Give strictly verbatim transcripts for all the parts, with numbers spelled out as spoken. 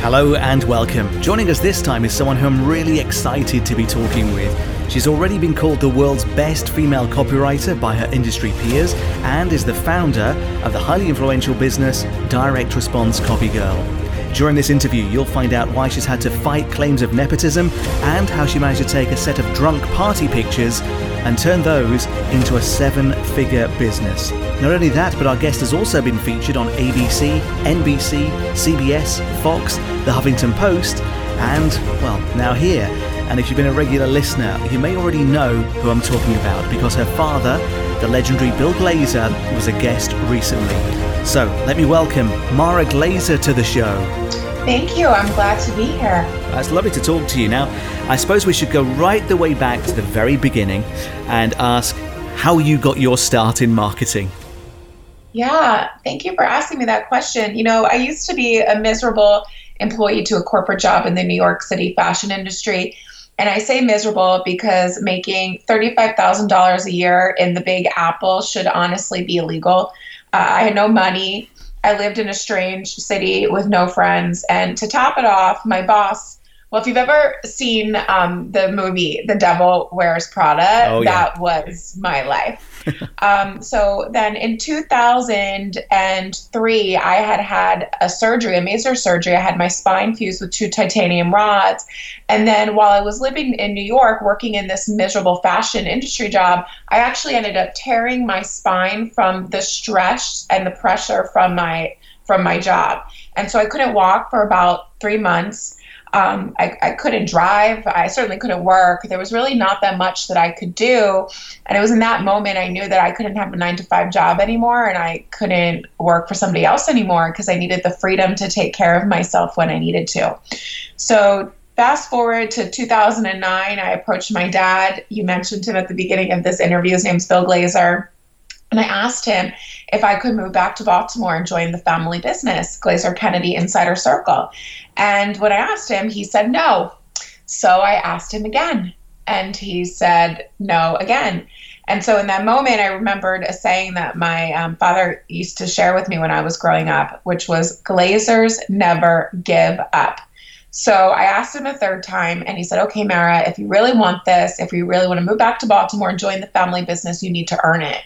Hello and welcome. Joining us this time is someone who I'm really excited to be talking with. She's already been called the world's best female copywriter by her industry peers and is the founder of the highly influential business Direct Response Copy Girl. During this interview, you'll find out why she's had to fight claims of nepotism and how she managed to take a set of drunk party pictures and turn those into a seven-figure business. Not only that, but our guest has also been featured on A B C, N B C, C B S, Fox, The Huffington Post, and, well, now here. And if you've been a regular listener, you may already know who I'm talking about because her father, the legendary Bill Glazer, was a guest recently. So let me welcome Mara Glazer to the show. Thank you. I'm glad to be here. It's lovely to talk to you. Now, I suppose we should go right the way back to the very beginning and ask how you got your start in marketing. Yeah, thank you for asking me that question. You know, I used to be a miserable employee to a corporate job in the New York City fashion industry. And I say miserable because making thirty-five thousand dollars a year in the Big Apple should honestly be illegal. Uh, I had no money. I lived in a strange city with no friends. And to top it off, my boss, well, if you've ever seen um, the movie The Devil Wears Prada, oh, yeah. That was my life. um, so then in two thousand three, I had had a surgery, a major surgery. I had my spine fused with two titanium rods. And then while I was living in New York, working in this miserable fashion industry job, I actually ended up tearing my spine from the stress and the pressure from my from my job. And so I couldn't walk for about three months. Um, I, I couldn't drive. I certainly couldn't work. There was really not that much that I could do. And it was in that moment I knew that I couldn't have a nine to five job anymore and I couldn't work for somebody else anymore because I needed the freedom to take care of myself when I needed to. So fast forward to two thousand nine, I approached my dad. You mentioned him at the beginning of this interview. His name's Bill Glazer. And I asked him if I could move back to Baltimore and join the family business, Glazer Kennedy Insider Circle. And when I asked him, he said no. So I asked him again, and he said no again. And so in that moment, I remembered a saying that my um, father used to share with me when I was growing up, which was, Glazers never give up. So I asked him a third time, and he said, okay, Mara, if you really want this, if you really want to move back to Baltimore and join the family business, you need to earn it.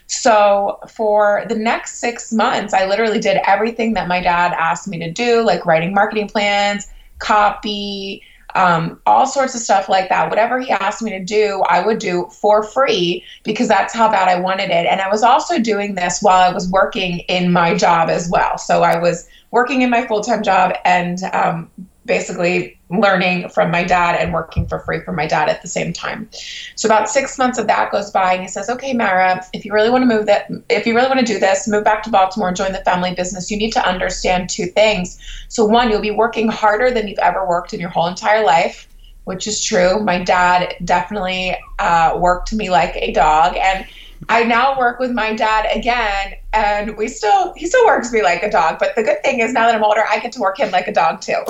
So for the next six months, I literally did everything that my dad asked me to do, like writing marketing plans, copy, um, all sorts of stuff like that. Whatever he asked me to do, I would do for free because that's how bad I wanted it. And I was also doing this while I was working in my job as well. So I was working in my full-time job and um, basically learning from my dad and working for free for my dad at the same time. So about six months of that goes by and he says, okay, Mara, if you really want to move that, if you really want to do this, move back to Baltimore and join the family business, you need to understand two things. So one, you'll be working harder than you've ever worked in your whole entire life, which is true. My dad definitely uh, worked me like a dog. And I now work with my dad again, and we still, he still works me like a dog. But the good thing is now that I'm older, I get to work him like a dog too.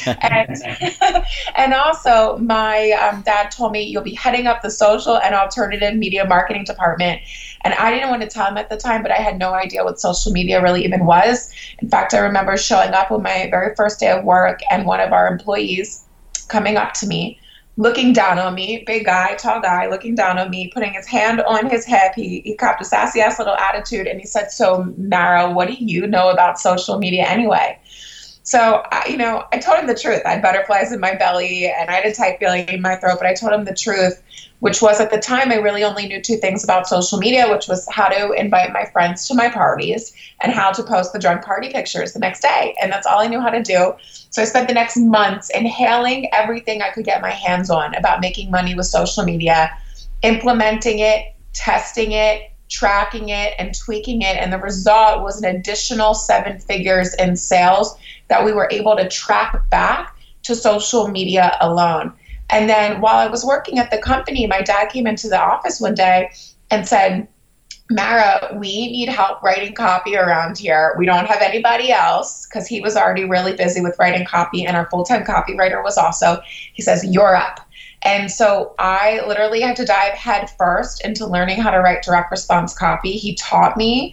and, and also my um, dad told me, you'll be heading up the social and alternative media marketing department. And I didn't want to tell him at the time, but I had no idea what social media really even was. In fact, I remember showing up on my very first day of work and one of our employees coming up to me, looking down on me, big guy, tall guy, looking down on me, putting his hand on his hip. He, he copped a sassy ass little attitude and he said, so Mara, what do you know about social media anyway? So, I, you know, I told him the truth. I had butterflies in my belly and I had a tight feeling in my throat, but I told him the truth, which was at the time I really only knew two things about social media, which was how to invite my friends to my parties and how to post the drunk party pictures the next day. And that's all I knew how to do. So I spent the next months inhaling everything I could get my hands on about making money with social media, implementing it, testing it, tracking it, and tweaking it. And the result was an additional seven figures in sales that we were able to track back to social media alone. And then while I was working at the company, my dad came into the office one day and said, Mara, we need help writing copy around here. We don't have anybody else, because he was already really busy with writing copy and our full-time copywriter was also. He says, you're up. And so I literally had to dive head first into learning how to write direct response copy. He taught me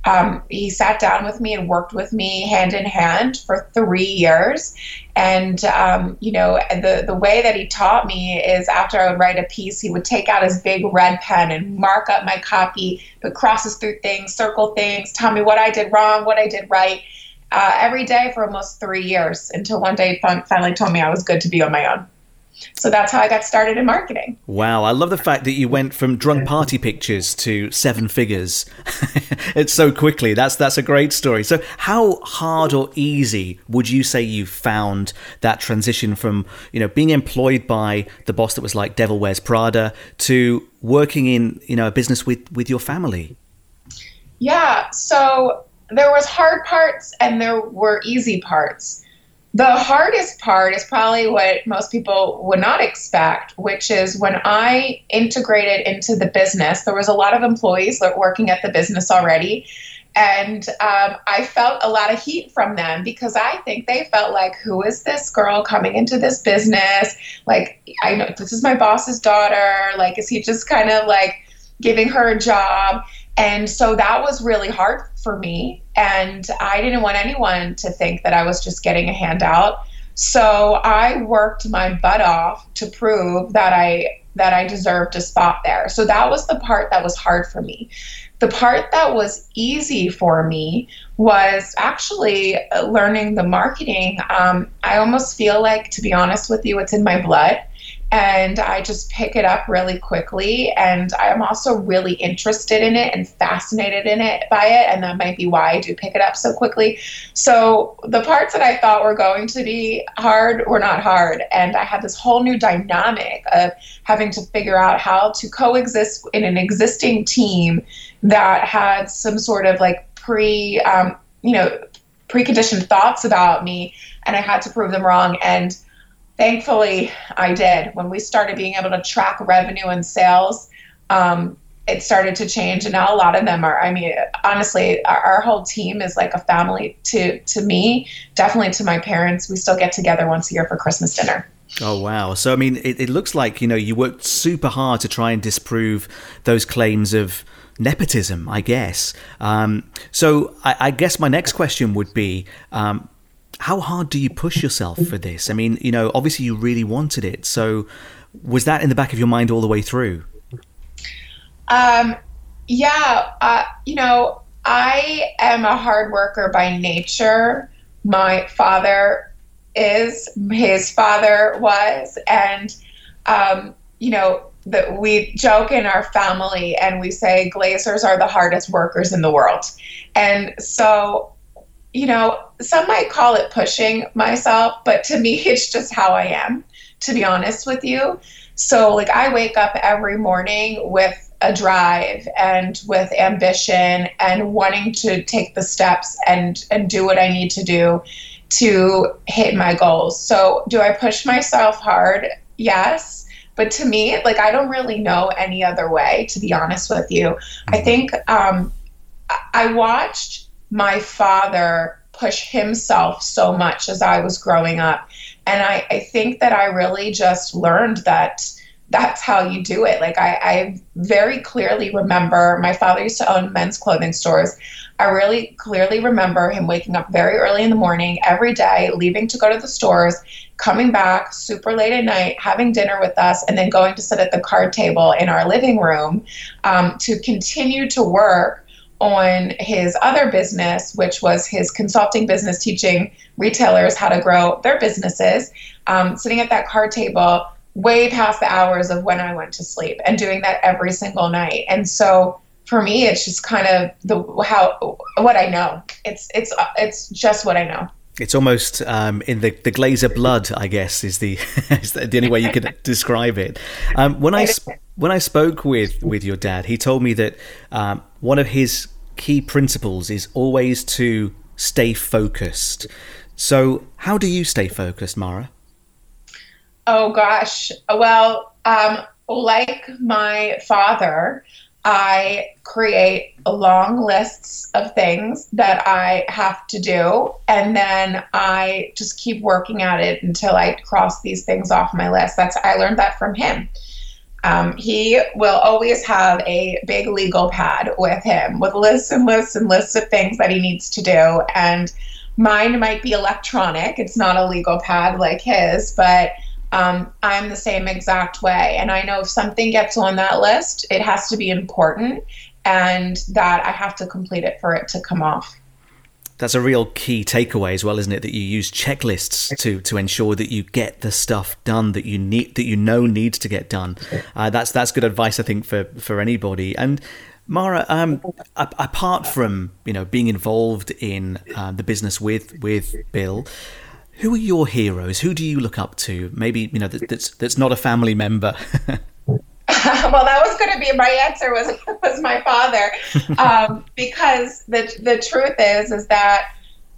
Um, he sat down with me and worked with me hand in hand for three years. And, um, you know, the, the way that he taught me is after I would write a piece, he would take out his big red pen and mark up my copy, put crosses through things, circle things, tell me what I did wrong, what I did right, uh, every day for almost three years until one day he finally told me I was good to be on my own. So that's how I got started in marketing. Wow. I love the fact that you went from drunk party pictures to seven figures. It's so quickly. That's that's a great story. So how hard or easy would you say you found that transition from, you know, being employed by the boss that was like Devil Wears Prada to working in, you know, a business with, with your family? Yeah. So there was hard parts and there were easy parts. The hardest part is probably what most people would not expect, which is when I integrated into the business, there was a lot of employees that were working at the business already. And um, I felt a lot of heat from them because I think they felt like, who is this girl coming into this business? Like, I know this is my boss's daughter. Like, is he just kind of like giving her a job? And so that was really hard for me. And I didn't want anyone to think that I was just getting a handout. So I worked my butt off to prove that I that I deserved a spot there. So that was the part that was hard for me. The part that was easy for me was actually learning the marketing. Um, I almost feel like, to be honest with you, it's in my blood. And I just pick it up really quickly. And I'm also really interested in it and fascinated in it by it. And that might be why I do pick it up so quickly. So the parts that I thought were going to be hard were not hard. And I had this whole new dynamic of having to figure out how to coexist in an existing team that had some sort of like pre, um, you know, preconditioned thoughts about me. And I had to prove them wrong. And thankfully, I did. When we started being able to track revenue and sales, um, it started to change. And now a lot of them are, I mean, honestly, our, our whole team is like a family to, to me, definitely to my parents. We still get together once a year for Christmas dinner. Oh, wow. So, I mean, it, it looks like, you know, you worked super hard to try and disprove those claims of nepotism, I guess. Um, so I, I guess my next question would be, um, how hard do you push yourself for this? I mean, you know, obviously you really wanted it. So was that in the back of your mind all the way through? Um, yeah, uh, you know, I am a hard worker by nature. My father is, his father was, and, um, you know, that we joke in our family and we say Glazers are the hardest workers in the world. And so, you know, some might call it pushing myself, but to me, it's just how I am, to be honest with you. So like I wake up every morning with a drive and with ambition and wanting to take the steps and, and do what I need to do to hit my goals. So do I push myself hard? Yes. But to me, like, I don't really know any other way, to be honest with you. I think um, I watched my father push himself so much as I was growing up. And I, I think that I really just learned that that's how you do it. Like I, I very clearly remember my father used to own men's clothing stores. I really clearly remember him waking up very early in the morning every day, leaving to go to the stores, coming back super late at night, having dinner with us, and then going to sit at the card table in our living room um, to continue to work on his other business, which was his consulting business, teaching retailers how to grow their businesses, um, sitting at that card table way past the hours of when I went to sleep and doing that every single night. And so for me, it's just kind of the how what I know. It's it's it's just what I know. It's almost um, in the, the Glazer blood, I guess, is the is the only way you could describe it. Um, when I when I spoke with, with your dad, he told me that um, one of his key principles is always to stay focused. So, how do you stay focused, Mara? Oh gosh, well, um, like my father, I create long lists of things that I have to do, and then I just keep working at it until I cross these things off my list. That's I learned that from him. Um, he will always have a big legal pad with him with lists and lists and lists of things that he needs to do. And mine might be electronic. It's not a legal pad like his, but um, I'm the same exact way. And I know if something gets on that list, it has to be important and that I have to complete it for it to come off. That's a real key takeaway as well, isn't it? That you use checklists to to ensure that you get the stuff done that you need, that you know needs to get done. Uh, that's that's good advice, I think, for for anybody. And Mara, um, a- apart from you know being involved in uh, the business with with Bill, who are your heroes? Who do you look up to? Maybe you know that, that's that's not a family member. Well, that was going to be my answer was was my father, um, because the the truth is is that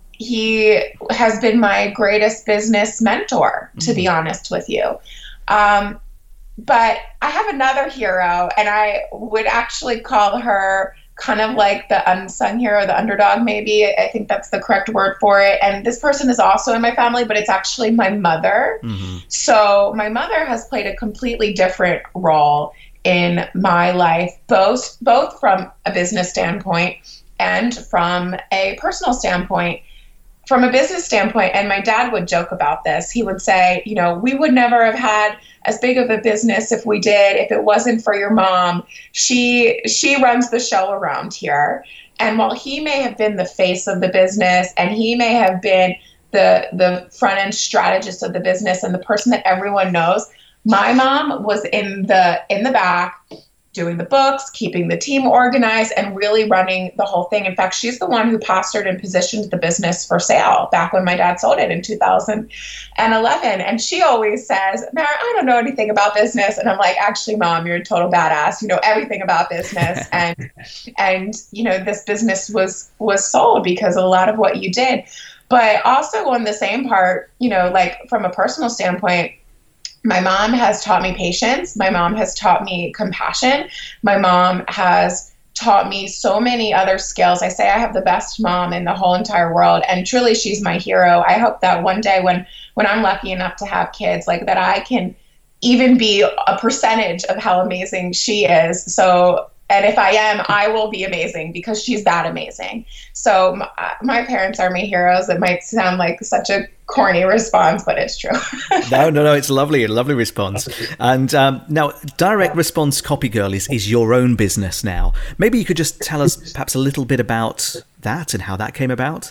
he has been my greatest business mentor, to mm-hmm. be honest with you. Um, but I have another hero, and I would actually call her kind of like the unsung hero, the underdog, maybe. I think that's the correct word for it. And this person is also in my family, but it's actually my mother. Mm-hmm. So my mother has played a completely different role in my life, both both from a business standpoint and from a personal standpoint. From a business standpoint, and my dad would joke about this, he would say, you know, we would never have had as big of a business if we did, if it wasn't for your mom. She she runs the show around here. And while he may have been the face of the business and he may have been the the front end strategist of the business and the person that everyone knows, my mom was in the in the back doing the books, keeping the team organized, and really running the whole thing. In fact, she's the one who postured and positioned the business for sale back when my dad sold it in two thousand eleven. And she always says, Mara, I don't know anything about business. And I'm like, actually, Mom, you're a total badass. You know everything about business. and, and you know, this business was was sold because of a lot of what you did. But also on the same part, you know, like from a personal standpoint, my mom has taught me patience. My mom has taught me compassion. My mom has taught me so many other skills. I say I have the best mom in the whole entire world, and truly she's my hero. I hope that one day when, when I'm lucky enough to have kids, like that I can even be a percentage of how amazing she is. So, and if I am, I will be amazing because she's that amazing. So my, my parents are my heroes. It might sound like such a corny response, but it's true. no, no, no. It's lovely. A lovely response. And um, now Direct Response Copy Girl is, is your own business now. Maybe you could just tell us perhaps a little bit about that and how that came about.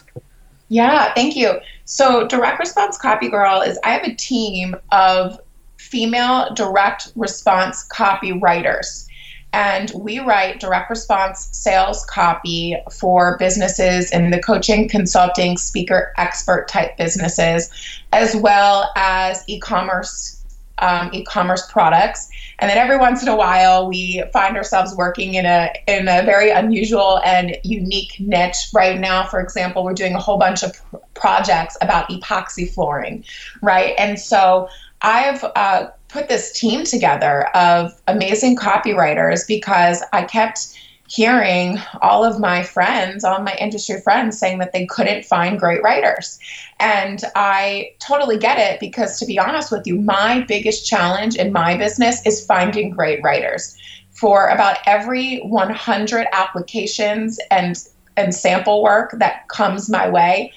Yeah, thank you. So Direct Response Copy Girl is, I have a team of female direct response copywriters. And we write direct response sales copy for businesses in the coaching, consulting, speaker, expert type businesses, as well as e-commerce, um, e-commerce products. And then every once in a while, we find ourselves working in a in a very unusual and unique niche. Right now, for example, we're doing a whole bunch of pr- projects about epoxy flooring, right? And so I've uh, put this team together of amazing copywriters because I kept hearing all of my friends, all of my industry friends saying that they couldn't find great writers. And I totally get it because, to be honest with you, my biggest challenge in my business is finding great writers. For about every one hundred applications and and sample work that comes my way,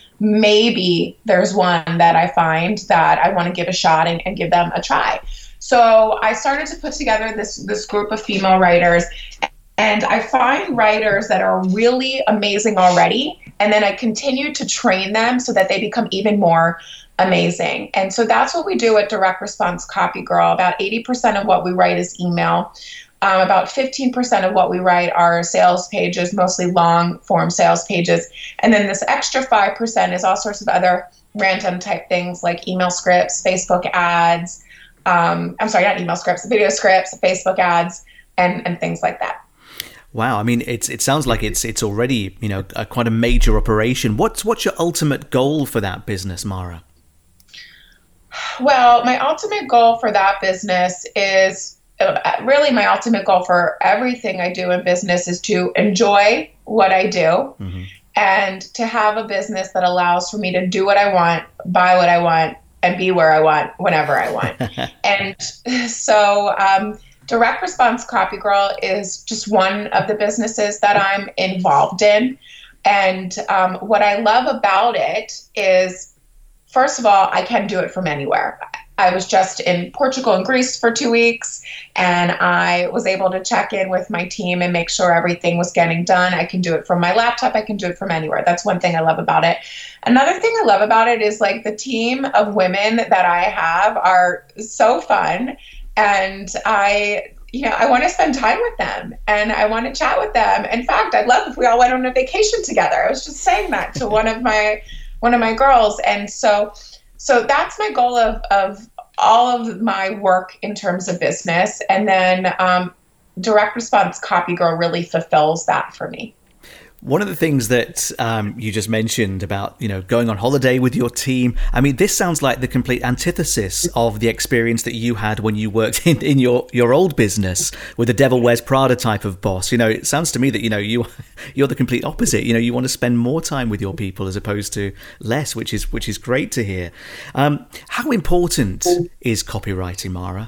maybe there's one that I find that I want to give a shot and, and give them a try. So I started to put together this this group of female writers, and I find writers that are really amazing already, and then I continue to train them so that they become even more amazing. And so that's what we do at Direct Response Copy Girl. About eighty percent of what we write is email. Um, about fifteen percent of what we write are sales pages, mostly long form sales pages. And then this extra five percent is all sorts of other random type things like email scripts, Facebook ads, um, I'm sorry, not email scripts, video scripts, Facebook ads, and, and things like that. Wow, I mean, it's it sounds like it's it's already, you know, a, quite a major operation. What's what's your ultimate goal for that business, Mara? Well, my ultimate goal for that business is uh, really my ultimate goal for everything I do in business is to enjoy what I do, mm-hmm. and to have a business that allows for me to do what I want, buy what I want, and be where I want, whenever I want. And so um, Direct Response Copy Girl is just one of the businesses that I'm involved in. And um, what I love about it is, first of all, I can do it from anywhere. I was just in Portugal and Greece for two weeks, and I was able to check in with my team and make sure everything was getting done. I can do it from my laptop. I can do it from anywhere. That's one thing I love about it. Another thing I love about it is like the team of women that I have are so fun, and I you know, I want to spend time with them and I want to chat with them. In fact, I'd love if we all went on a vacation together. I was just saying that to one of my one of my girls. And so so that's my goal of of all of my work in terms of business. And then um, Direct Response Copy Girl really fulfills that for me. One of the things that um, you just mentioned about, you know, going on holiday with your team, I mean, this sounds like the complete antithesis of the experience that you had when you worked in, in your, your old business with the Devil Wears Prada type of boss. You know, it sounds to me that, you know, you, you're the complete opposite. You know, you want to spend more time with your people as opposed to less, which is which is great to hear. Um, how important is copywriting, Mara?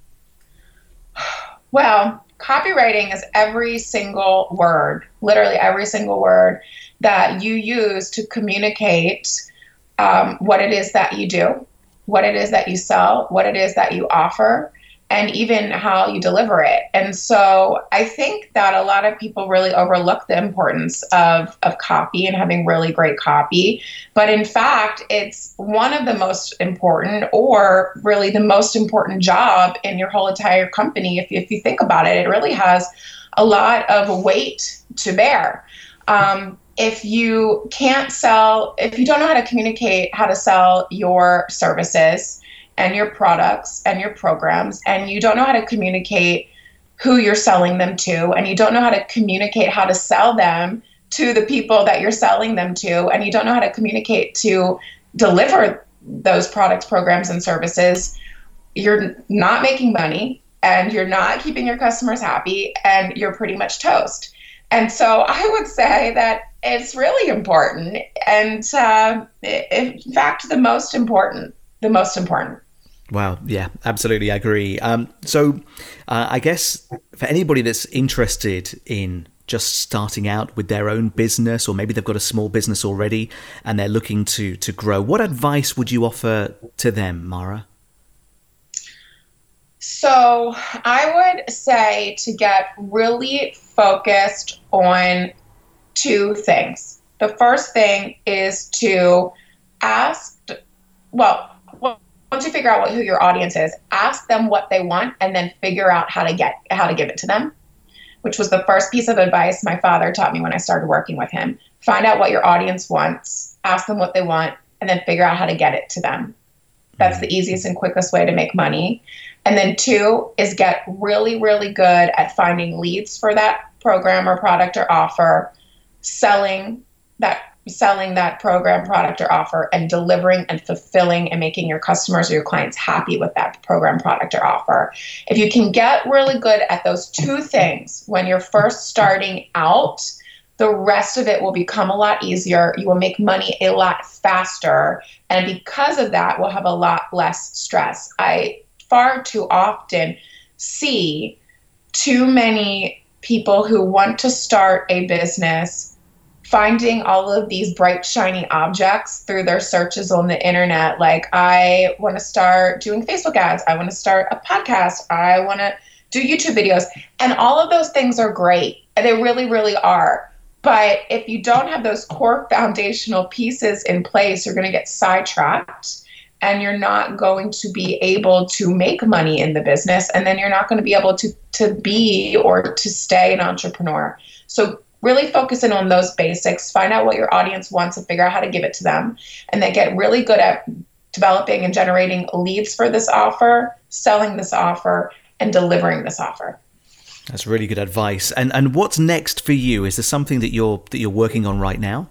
Well, copywriting is every single word, literally every single word that you use to communicate um, what it is that you do, what it is that you sell, what it is that you offer, and even how you deliver it. And so I think that a lot of people really overlook the importance of, of copy and having really great copy. But in fact, it's one of the most important, or really the most important job in your whole entire company. If you, if you think about it, it really has a lot of weight to bear. Um, if you can't sell, if you don't know how to communicate how to sell your services and your products and your programs, and you don't know how to communicate who you're selling them to, and you don't know how to communicate how to sell them to the people that you're selling them to, and you don't know how to communicate to deliver those products, programs, and services, you're not making money, and you're not keeping your customers happy, and you're pretty much toast. And so I would say that it's really important, and uh, in fact, the most important. The most important. Wow. Yeah, absolutely. I agree. Um, so uh, I guess for anybody that's interested in just starting out with their own business, or maybe they've got a small business already and they're looking to to grow, what advice would you offer to them, Mara? So I would say to get really focused on two things. The first thing is to ask, well, once you figure out what, who your audience is, ask them what they want and then figure out how to get how to give it to them, which was the first piece of advice my father taught me when I started working with him. Find out what your audience wants, ask them what they want, and then figure out how to get it to them. That's the easiest and quickest way to make money. And then two is get really, really good at finding leads for that program or product or offer, selling that selling that program, product, or offer, and delivering and fulfilling and making your customers or your clients happy with that program, product, or offer. If you can get really good at those two things when you're first starting out, the rest of it will become a lot easier. You will make money a lot faster. And because of that, we'll have a lot less stress. I far too often see too many people who want to start a business finding all of these bright, shiny objects through their searches on the internet. Like, I want to start doing Facebook ads. I want to start a podcast. I want to do YouTube videos. And all of those things are great. They really, really are. But if you don't have those core foundational pieces in place, you're going to get sidetracked and you're not going to be able to make money in the business. And then you're not going to be able to, to be or to stay an entrepreneur. So really focus in on those basics, find out what your audience wants and figure out how to give it to them. And then get really good at developing and generating leads for this offer, selling this offer, and delivering this offer. That's really good advice. And and what's next for you? Is there something that you're that you're working on right now?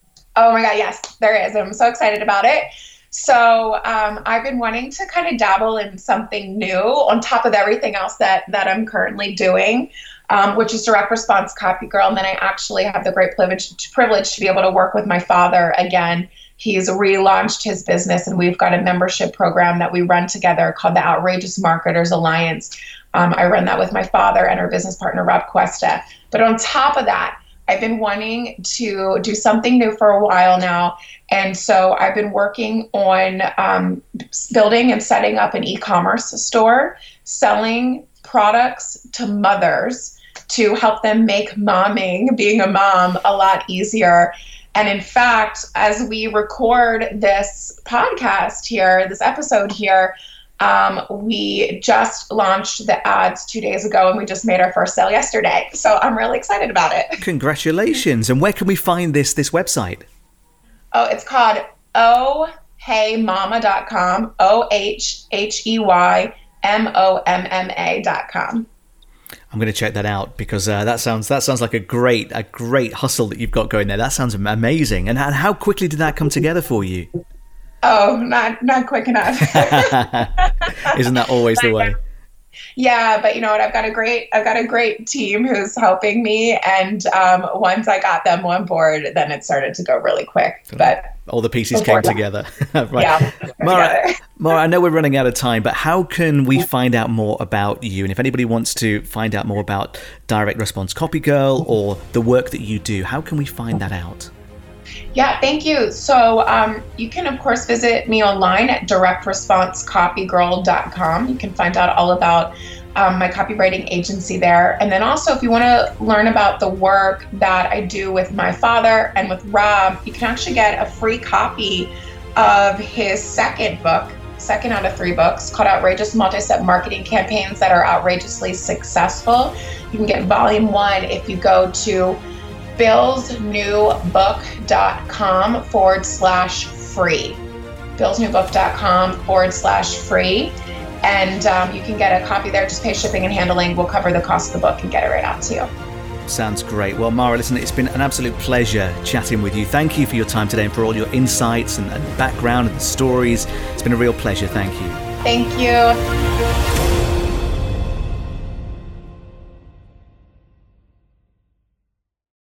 Oh my God, yes, there is. I'm so excited about it. So um, I've been wanting to kind of dabble in something new on top of everything else that that I'm currently doing. Um, which is Direct Response Copy Girl. And then I actually have the great privilege, privilege to be able to work with my father again. He's relaunched his business, and we've got a membership program that we run together called the Outrageous Marketers Alliance, Um, I run that with my father and our business partner, Rob Cuesta. But on top of that, I've been wanting to do something new for a while now. And so I've been working on um, building and setting up an e-commerce store, selling products to mothers to help them make momming, being a mom, a lot easier. And in fact, as we record this podcast here, this episode here, Um, we just launched the ads two days ago, and we just made our first sale yesterday. So I'm really excited about it. Congratulations. And where can we find this this website? Oh, it's called oh hey mama dot com, O H H E Y M O M M A dot com. I'm going to check that out because uh, that sounds that sounds like a great a great hustle that you've got going there. That sounds amazing. And how quickly did that come together for you? Oh, not not quick enough. Isn't that always the way? Yeah, but you know what? I've got a great I've got a great team who's helping me, and um, once I got them on board, then it started to go really quick. But all the pieces came together. Right. Yeah, Mara, Mara, I know we're running out of time, but how can we find out more about you? And if anybody wants to find out more about Direct Response Copy Girl or the work that you do, how can we find that out? Yeah, thank you. So um, you can, of course, visit me online at direct response copy girl dot com. You can find out all about um, my copywriting agency there. And then also, if you want to learn about the work that I do with my father and with Rob, you can actually get a free copy of his second book, second out of three books, called Outrageous Multi-Step Marketing Campaigns That Are Outrageously Successful. You can get volume one if you go to billsnewbook.com forward slash free. billsnewbook.com forward slash free. And um, you can get a copy there. Just pay shipping and handling. We'll cover the cost of the book and get it right out to you. Sounds great. Well, Mara, listen, it's been an absolute pleasure chatting with you. Thank you for your time today and for all your insights and, and background and the stories. It's been a real pleasure. Thank you. Thank you.